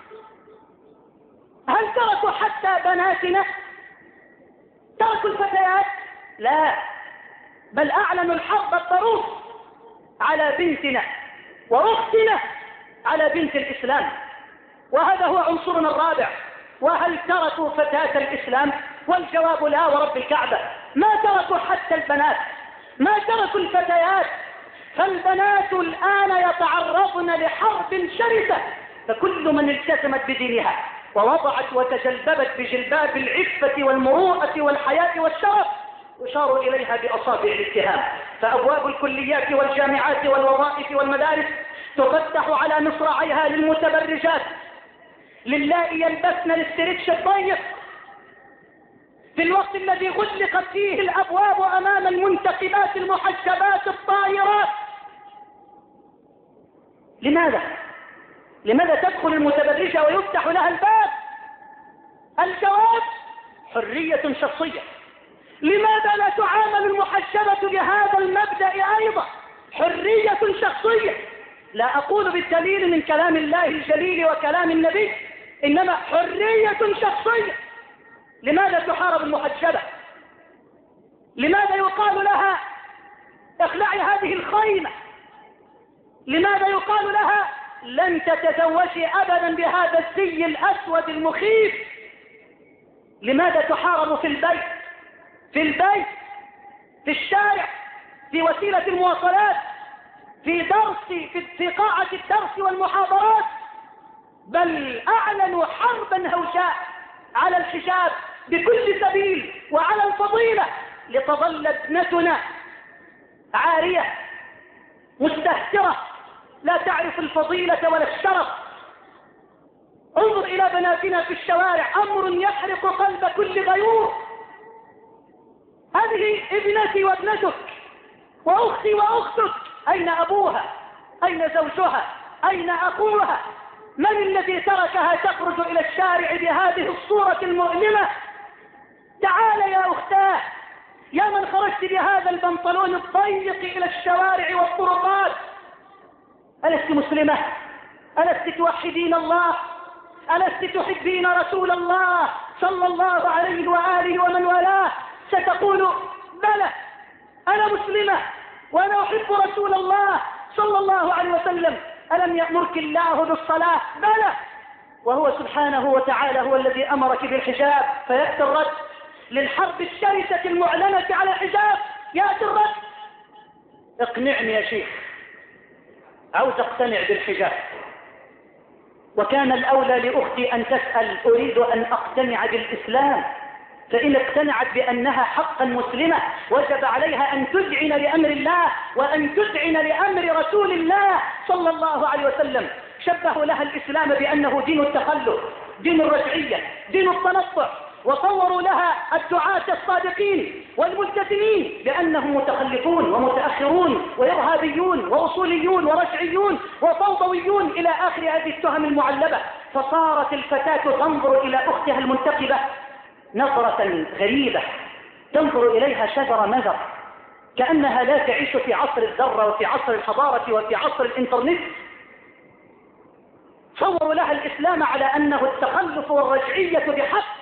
هل تركوا حتى بناتنا؟ تركوا الفتيات؟ لا، بل أعلنوا الحرب الضروس على بنتنا وأختنا، على بنت الإسلام. وهذا هو عنصرنا الرابع. وهل تركوا فتاة الإسلام؟ والجواب لا ورب الكعبة. ما تركوا حتى البنات، ما تركوا الفتيات. فالبنات الآن يتعرضن لحرب شرسة، فكل من التزمت بدينها ووضعت وتجلببت بجلباب العفة والمروءة والحياء والشرف يشار إليها بأصابع الاتهام. فأبواب الكليات والجامعات والوظائف والمدارس تفتح على مصراعيها للمتبرجات، للائي يلبسن الاسترتش الضيق، في الوقت الذي غلقت فيه الأبواب أمام المنتخبات المحجبات الطاهرات. لماذا تدخل المتبرجة ويفتح لها الباب؟ الجواب حرية شخصية. لماذا لا تعامل المحجبة بهذا المبدأ أيضا؟ حرية شخصية. لا أقول بالدليل من كلام الله الجليل وكلام النبي، إنما حرية شخصية. لماذا تحارب المحجبة؟ لماذا يقال لها اخلعي هذه الخيمة؟ لماذا يقال لها لن تتزوجي أبدا بهذا الزي الأسود المخيف؟ لماذا تحارب في البيت، في الشارع، في وسيلة المواصلات، في قاعة الدرس والمحاضرات؟ بل أعلنوا حربا هوجاء على الحجاب بكل سبيل وعلى الفضيلة لتظل ابنتنا عارية مستهترة لا تعرف الفضيلة ولا الشرف. انظر إلى بناتنا في الشوارع، أمر يحرق قلب كل غيور. هذه ابنتي وابنتك وأختي وأختك، أين أبوها؟ أين زوجها؟ أين أخوها؟ من الذي تركها تخرج إلى الشارع بهذه الصورة المؤلمة؟ تعال يا أختاه، يا من خرجت بهذا البنطلون الضيق إلى الشوارع والطرقات، ألست مسلمة؟ ألست توحدين الله؟ ألست تحبين رسول الله صلى الله عليه وآله ومن والاه؟ ستقول بلى أنا مسلمة وأنا أحب رسول الله صلى الله عليه وسلم. ألم يأمرك الله بالصلاة؟ بلى، وهو سبحانه وتعالى هو الذي أمرك بالحجاب. فيأتي الرد للحرب الشرسة المعلنة على الحجاب، يأتي الرد اقنعني يا شيخ، عاوز اقتنع بالحجاب. وكان الأولى لأختي أن تسأل أريد أن أقتنع بالإسلام، فإن اقتنعت بأنها حقا مسلمة وجب عليها أن تذعن لأمر الله وأن تذعن لأمر رسول الله صلى الله عليه وسلم. شبهوا لها الإسلام بأنه دين التخلف، دين الرجعية، دين التنطع، وصوروا لها الدعاة الصادقين والملتزمين بأنهم متخلفون ومتأخرون وإرهابيون وأصوليون ورجعيون وفوضويون إلى آخر هذه التهم المعلبة. فصارت الفتاة تنظر إلى أختها المنتقبة نظرة غريبة، تنظر إليها شجر مذر، كأنها لا تعيش في عصر الذرة وفي عصر الحضارة وفي عصر الإنترنت. صوروا لها الإسلام على أنه التخلف والرجعية بحق،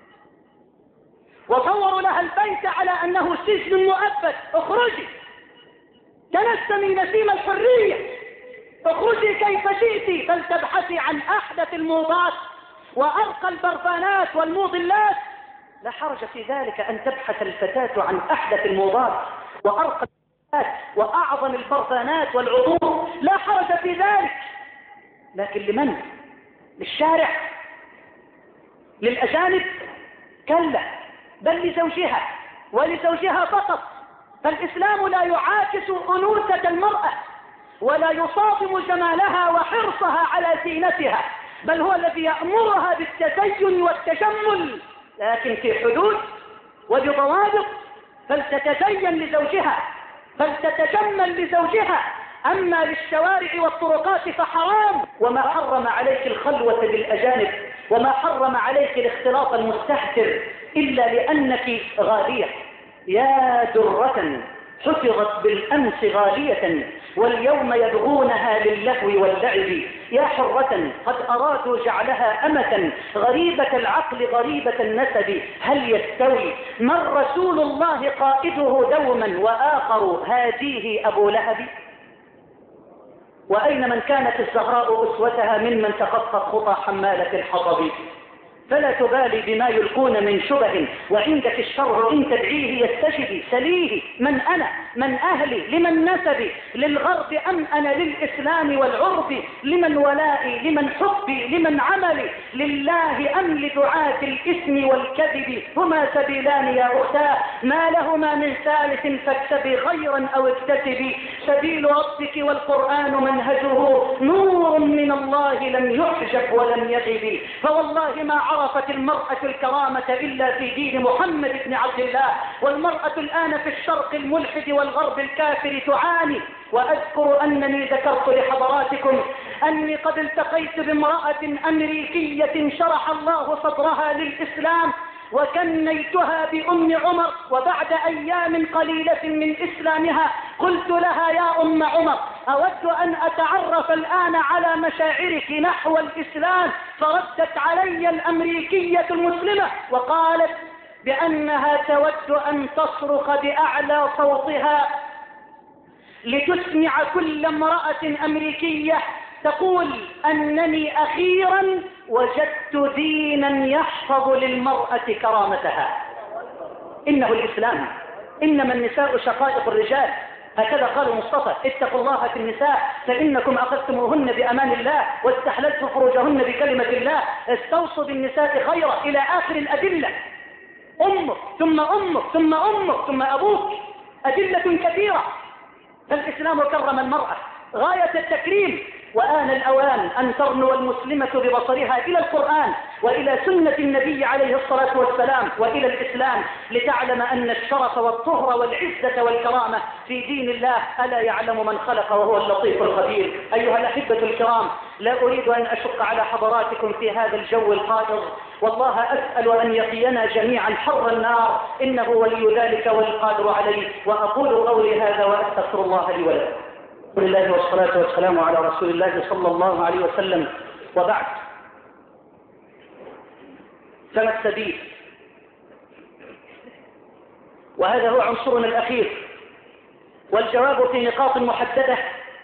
وصوروا لها البيت على أنه سجن مؤبد. اخرجي تنسمي نسيم الحرية، اخرجي كيف شئتي، بل تبحثي عن أحدث الموضات وأرقى البرفانات والموضلات. لا حرج في ذلك أن تبحث الفتاة عن أحدث الموضات وأرقى البرفانات وأعظم البرفانات والعطور، لا حرج في ذلك. لكن لمن؟ للشارع؟ للأجانب؟ كلا، بل لزوجها ولزوجها فقط. فالإسلام لا يعاكس أنوثة المرأة ولا يصادم جمالها وحرصها على زينتها، بل هو الذي يأمرها بالتزين والتجمل، لكن في حدود وبضوابط. فلتتزين لزوجها، فلتتجمل لزوجها. أما للشوارع والطرقات فحرام. وما حرم عليك الخلوة بالأجانب وما حرم عليك الاختلاط المستهتر إلا لأنك غالية. يا درة حفظت بالأمس غالية واليوم يبغونها للهو واللعب. يا حرة قد أرادوا جعلها أمة غريبة العقل غريبة النسب. هل يستوي من رسول الله قائده دوما وآخر هاديه أبو لهب؟ وأين من كانت الزهراء أسوتها ممن تخطت خطى حمالة الحطب؟ فلا تبالي بما يلقون من شبه، وعندك الشرع إن تدعيه يستجب. سليه من أنا، من أهلي، لمن نسبي، للغرب أم أنا للإسلام والعرف؟ لمن ولائي، لمن حبي، لمن عملي، لله أم لدعاة الإثم والكذب؟ هما سبيلان يا أختاه ما لهما من ثالث، فاكتبي خيرا أو اكتسبي. سبيل ربك والقرآن منهجه نور من الله لم يحجب ولم يغب. فوالله ما عرفت المرأة الكرامة إلا في دين محمد بن عبد الله. والمرأة الآن في الشرق الملحد والغرب الكافر تعاني. وأذكر أنني ذكرت لحضراتكم أني قد التقيت بامرأة أمريكية شرح الله صدرها للإسلام وكنيتها بأم عمر، وبعد أيام قليلة من إسلامها قلت لها يا أم عمر أود أن أتعرف الآن على مشاعرك نحو الإسلام. فردت علي الأمريكية المسلمة وقالت بأنها تود أن تصرخ بأعلى صوتها لتسمع كل امرأة أمريكية تقول أنني أخيرا وجدت دينا يحفظ للمرأة كرامتها. إنه الإسلام. إنما النساء شقائق الرجال، هكذا قال المصطفى. اتقوا الله في النساء فإنكم أخذتموهن بأمان الله واستحللتم فروجهن بكلمة الله. استوصوا بالنساء خيرا إلى آخر الأدلة. أمك ثم أمك ثم أمك ثم أبوك، أدلة كثيرة. فالإسلام كرم المرأة غاية التكريم، وآن الأوان أن ترنو المسلمة ببصرها إلى القرآن وإلى سنة النبي عليه الصلاة والسلام وإلى الإسلام، لتعلم أن الشرف والطهر والعزة والكرامة في دين الله. ألا يعلم من خلق وهو اللطيف الخبير. أيها الأحبة الكرام، لا أريد أن أشق على حضراتكم في هذا الجو القائض، والله أسأل أن يقينا جميعا حر النار، إنه ولي ذلك والقادر عليه. وأقول قولي هذا وأستغفر الله لي ولكم. لله والصلاة والسلام على رسول الله صلى الله عليه وسلم، وبعد. فما السبيل؟ وهذا هو عنصرنا الأخير، والجواب في نقاط محددة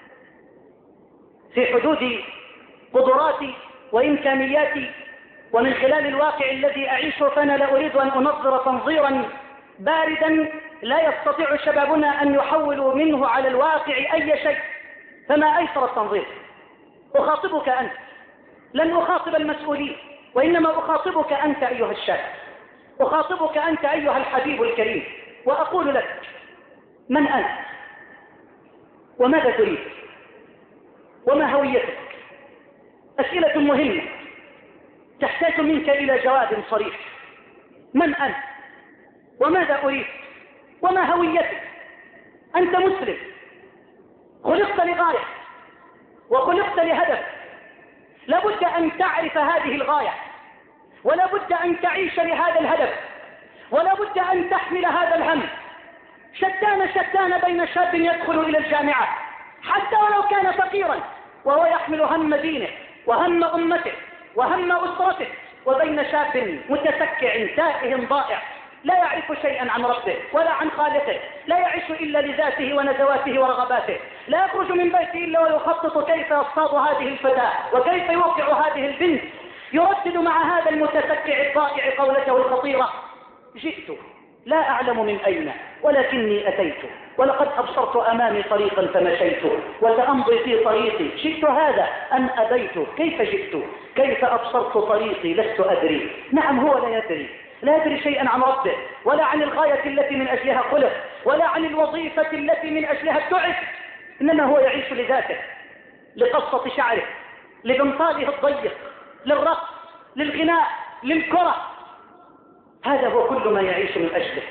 في حدود قدراتي وإمكانياتي ومن خلال الواقع الذي أعيشه. فأنا لا أريد أن أنظر تنظيرا باردا لا يستطيع شبابنا أن يحولوا منه على الواقع أي شيء، فما أيسر التنظير. أخاطبك أنت، لن أخاطب المسؤولين، وإنما أخاطبك أنت أيها الشاب، أخاطبك أنت أيها الحبيب الكريم، وأقول لك: من أنت؟ وماذا تريد؟ وما هويتك؟ أسئلة مهمة تحتاج منك إلى جواب صريح. من أنت؟ وماذا أريد؟ وما هويتك؟ أنت مسلم، خلقت لغاية وخلقت لهدف، لابد أن تعرف هذه الغاية، ولابد أن تعيش لهذا الهدف، ولابد أن تحمل هذا الهم. شتان بين شاب يدخل إلى الجامعة حتى ولو كان فقيرا وهو يحمل هم دينه وهم أمته وهم أسرته، وبين شاب متسكع تائه ضائع لا يعرف شيئا عن ربه ولا عن خالقه، لا يعيش إلا لذاته ونزواته ورغباته، لا يخرج من بيته إلا ويخطط كيف يصطاد هذه الفتاة وكيف يوقع هذه البنت. يردد مع هذا المتسكع الضائع قولته الخطيرة: جئت لا أعلم من أين ولكني أتيت، ولقد أبصرت أمامي طريقا فمشيت، وسأمضي في طريقي، شئت هذا أم أبيت، كيف جئت، كيف أبصرت طريقي، لست أدري. نعم، هو لا يدري شيئا عن ربه، ولا عن الغاية التي من أجلها خلق، ولا عن الوظيفة التي من أجلها ابتعث، إنما هو يعيش لذاته، لقصة شعره، لبنطاله الضيق، للرقص، للغناء، للكرة. هذا هو كل ما يعيش من أجله.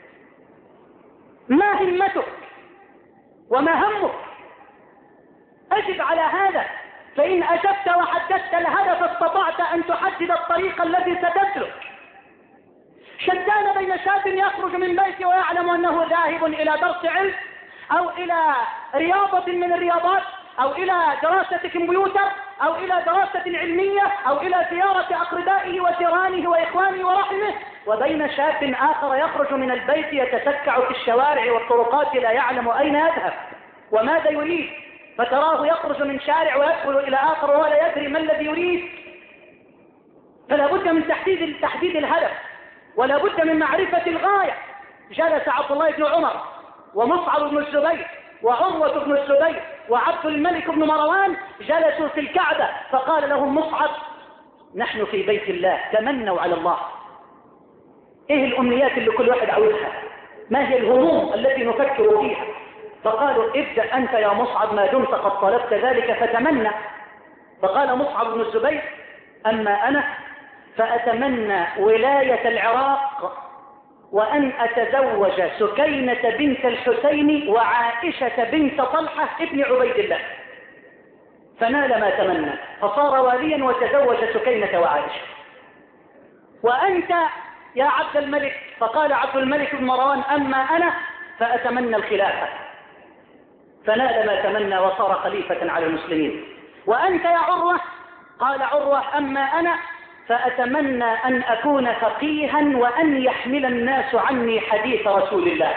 ما همتك وما همك؟ أجب على هذا، فإن أجبت وحددت الهدف استطعت أن تحدد الطريق الذي ستسلك. شتان بين شاب يخرج من بيته ويعلم أنه ذاهب إلى درس علم أو إلى رياضة من الرياضات أو إلى دراسة كمبيوتر أو إلى دراسة علمية أو إلى زيارة أقربائه وجيرانه وإخوانه ورحمه، وبين شاب آخر يخرج من البيت يتسكع في الشوارع والطرقات لا يعلم أين يذهب وماذا يريد، فتراه يخرج من شارع ويدخل إلى آخر ولا يدري ما الذي يريد. فلا بد من تحديد الهدف، ولا بد من معرفة الغاية. جلس عبد الله بن عمر ومصعب بن الزبير وعروة بن الزبير وعبد الملك بن مروان جلسوا في الكعبة، فقال لهم مصعب: نحن في بيت الله، تمنوا على الله. ايه الأمنيات اللي كل واحد عاوزها؟ ما هي الهموم التي نفكر فيها؟ فقالوا: ابدأ أنت يا مصعب ما دمت قد طلبت ذلك فتمنى. فقال مصعب بن الزبير: أما أنا فأتمنى ولاية العراق، وأن أتزوج سكينة بنت الحسين وعائشة بنت طلحة ابن عبيد الله. فنال ما تمنى، فصار واليا وتزوج سكينة وعائشة. وأنت يا عبد الملك، فقال عبد الملك بن مروان: أما أنا فأتمنى الخلافة، فنال ما تمنى وصار خليفة على المسلمين. وأنت يا عروة، قال عروة: أما أنا فأتمنى أن أكون فقيها وأن يحمل الناس عني حديث رسول الله.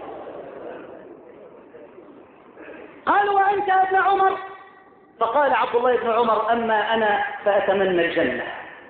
قالوا: وأنت يا ابن عمر؟ فقال عبد الله بن عمر: أما أنا فأتمنى الجنة.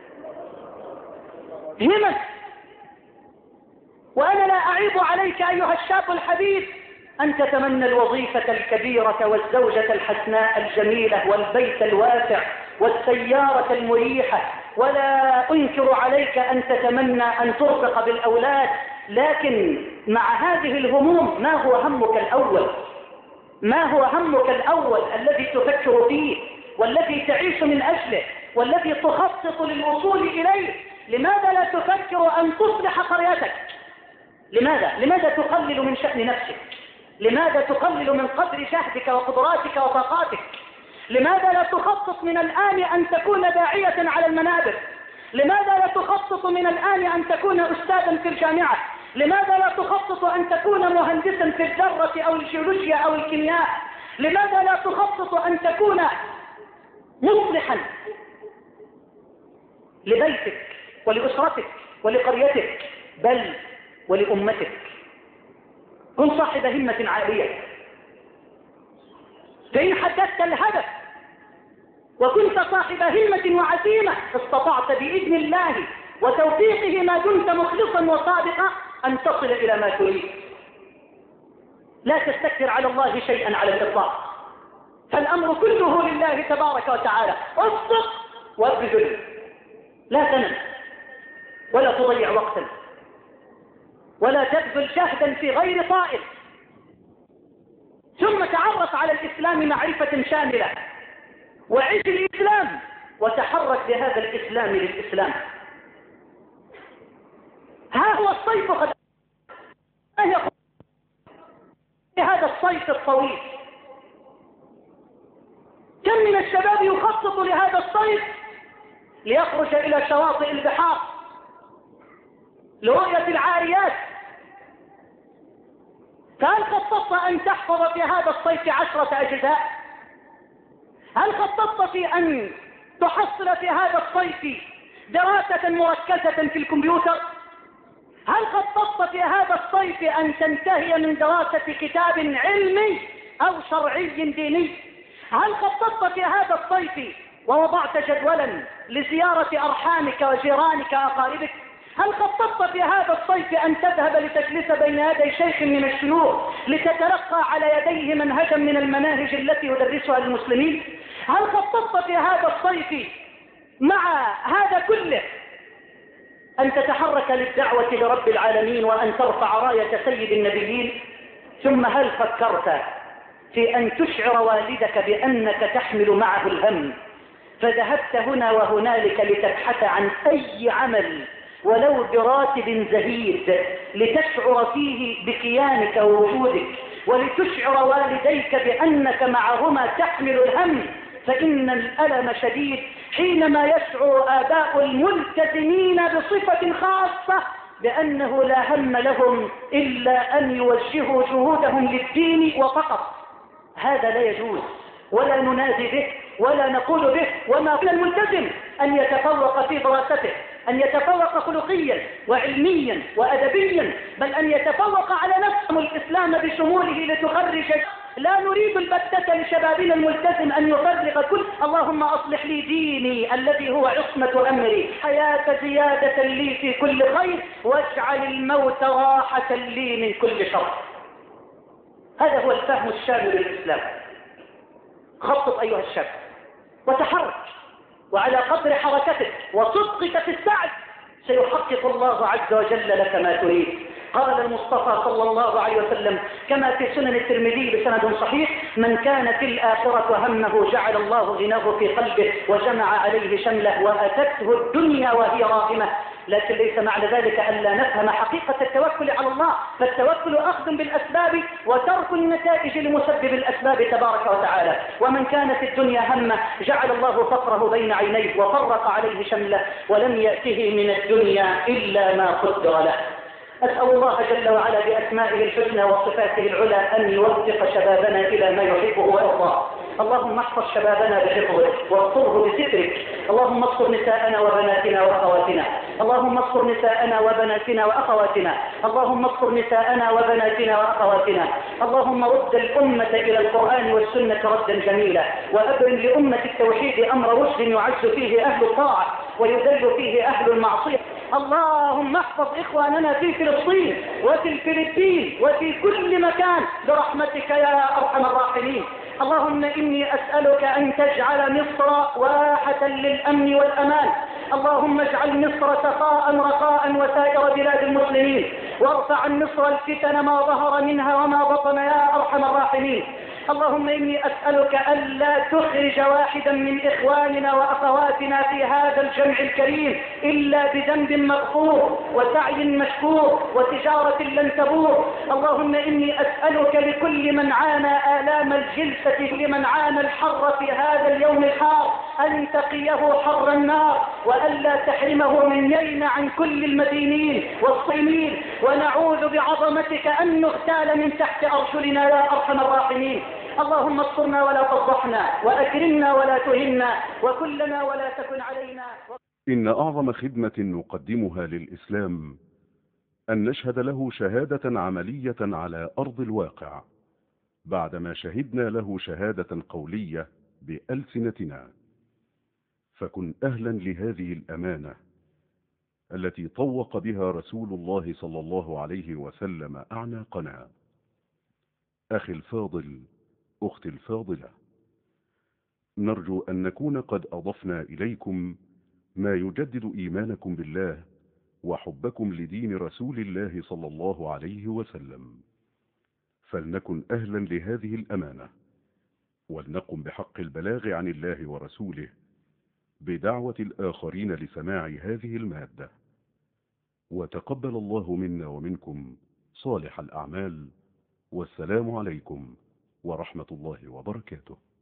همت. وأنا لا أعيب عليك أيها الشاب الحبيب أن تتمنى الوظيفة الكبيرة والزوجة الحسناء الجميلة والبيت الواسع والسيارة المريحة، ولا أنكر عليك أن تتمنى أن ترفق بالأولاد، لكن مع هذه الهموم ما هو همك الأول؟ ما هو همك الأول الذي تفكر فيه والذي تعيش من أجله والذي تخطط للوصول إليه؟ لماذا لا تفكر أن تصلح قريتك؟ لماذا تقلل من شأن نفسك؟ لماذا تقلل من قدر جهدك وقدراتك وطاقاتك؟ لماذا لا تخطط من الآن أن تكون داعية على المنابر؟ لماذا لا تخطط من الآن أن تكون أستاذا في الجامعة؟ لماذا لا تخطط أن تكون مهندسا في الذرة أو الجيولوجيا أو الكيمياء؟ لماذا لا تخطط أن تكون مصلحا لبيتك ولأسرتك ولقريتك بل ولأمتك؟ كن صاحب همة عالية، فإن حددت الهدف وكنت صاحب همة وعزيمة استطعت بإذن الله وتوفيقه ما دمت مخلصا وصادقا أن تصل إلى ما تريد. لا تستكثر على الله شيئا على الإطلاق، فالأمر كله لله تبارك وتعالى. اصدق وابذل، لا تنم ولا تضيع وقتا ولا تبذل جهدا في غير طائل، ثم تعرف على الإسلام معرفة شاملة وعيش الإسلام وتحرك بهذا الإسلام للإسلام. ها هو الصيف قد هذا الصيف الطويل، كم من الشباب يخطط لهذا الصيف ليخرج إلى شواطئ البحار لرؤية العاريات. فهل خططت أن تحفظ في هذا الصيف 10 أجزاء؟ هل خططت في أن تحصل في هذا الصيف دراسة مركزة في الكمبيوتر؟ هل خططت في هذا الصيف أن تنتهي من دراسة كتاب علمي أو شرعي ديني؟ هل خططت في هذا الصيف ووضعت جدولا لزيارة أرحامك وجيرانك وأقاربك؟ هل خططت في هذا الصيف أن تذهب لتجلس بين يدي شيخ من الشيوخ لتتلقى على يديه منهجا من المناهج التي يدرسها للمسلمين؟ هل خططت في هذا الصيف مع هذا كله أن تتحرك للدعوة لرب العالمين وأن ترفع راية سيد النبيين؟ ثم هل فكرت في أن تشعر والدك بأنك تحمل معه الهم فذهبت هنا وهنالك لتبحث عن أي عمل ولو براتب زهيد لتشعر فيه بكيانك ووجودك ولتشعر والديك بأنك معهما تحمل الهم؟ فإن الألم شديد حينما يشعر آباء الملتزمين بصفة خاصة بأنه لا هم لهم إلا أن يوجهوا جهودهم للدين وفقط. هذا لا يجوز ولا ننادي به ولا نقول به. وما في الملتزم أن يتفوق في دراسته، أن يتفوق خلقيا وعلميا وأدبيا، بل أن يتفوق على نفسه الإسلام بشموله لتخرج. لا نريد البتة لشبابنا الملتزم أن يفرق كل اللهم أصلح لي ديني الذي هو عصمة أمري، حياة زيادة لي في كل خير، واجعل الموت راحة لي من كل شر. هذا هو الفهم الشامل للإسلام. خطط أيها الشاب وتحرك، وعلى قدر حركتك وصدقك في السعي سيحقق الله عز وجل لك ما تريد. قال المصطفى صلى الله عليه وسلم كما في سنن الترمذي بسند صحيح: من كانت الآخرة همه جعل الله غناه في قلبه وجمع عليه شمله وأتته الدنيا وهي راغمة. لكن ليس معنى ذلك ألا نفهم حقيقة التوكل على الله، فالتوكل أخذ بالأسباب وترك النتائج لمسبب الأسباب تبارك وتعالى. ومن كانت الدنيا همه جعل الله فقره بين عينيه وفرق عليه شمله ولم يأته من الدنيا إلا ما قدر له. أسأل الله جل وعلا بأسمائه الحسنى وصفاته العلى أن يوفق شبابنا إلى ما يحبه ويرضاه. اللهم احفظ شبابنا بحفظك واستره بسترك. اللهم استر نساءنا وبناتنا وأخواتنا. اللهم استر نساءنا وبناتنا وأخواتنا. اللهم استر نساءنا وبناتنا وأخواتنا. اللهم رد الأمة إلى القرآن والسنة ردا جميلا، وأبرم لأمة التوحيد أمر رشد يعز فيه أهل الطاعة ويذل فيه أهل المعصية. اللهم احفظ إخواننا في فلسطين وفي الفلبين وفي كل مكان برحمتك يا أرحم الراحمين. اللهم إني أسألك أن تجعل مصر واحة للأمن والأمان. اللهم اجعل مصر سخاء رخاء وسائر بلاد المسلمين، وارفع عن مصر الفتن ما ظهر منها وما بطن يا أرحم الراحمين. اللهم إني أسألك ألا تخرج واحدا من إخواننا وأخواتنا في هذا الجمع الكريم إلا بذنب مغفور وسعي مشكور وتجارة لن تبور. اللهم إني أسألك لكل من عانى آلام الجلسة، لمن عانى الحر في هذا اليوم الحار، أن تقيه حر النار، وألا تحرمه من يين عن كل المدينين والصينين، ونعوذ بعظمتك أن نغتال من تحت أرجلنا يا أرحم الراحمين. اللهم استرنا ولا تفضحنا، وأكرمنا ولا تهنا، وكلنا ولا تكن علينا. إن أعظم خدمة نقدمها للإسلام أن نشهد له شهادة عملية على أرض الواقع، بعدما شهدنا له شهادة قولية بألسنتنا. فكن أهلا لهذه الأمانة التي طوق بها رسول الله صلى الله عليه وسلم أعناقنا. أخي الفاضل، أختي الفاضلة، نرجو أن نكون قد أضفنا إليكم ما يجدد إيمانكم بالله وحبكم لدين رسول الله صلى الله عليه وسلم. فلنكن أهلا لهذه الأمانة، ولنقم بحق البلاغ عن الله ورسوله بدعوة الآخرين لسماع هذه المادة. وتقبل الله منا ومنكم صالح الأعمال، والسلام عليكم ورحمة الله وبركاته.